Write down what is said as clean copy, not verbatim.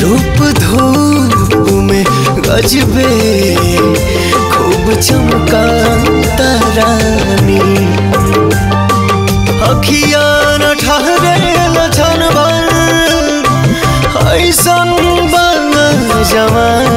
रूप धूप में गजबे खूब चमका तारानी अखिया न ठहरे लछन भर ऐसन बन जवानी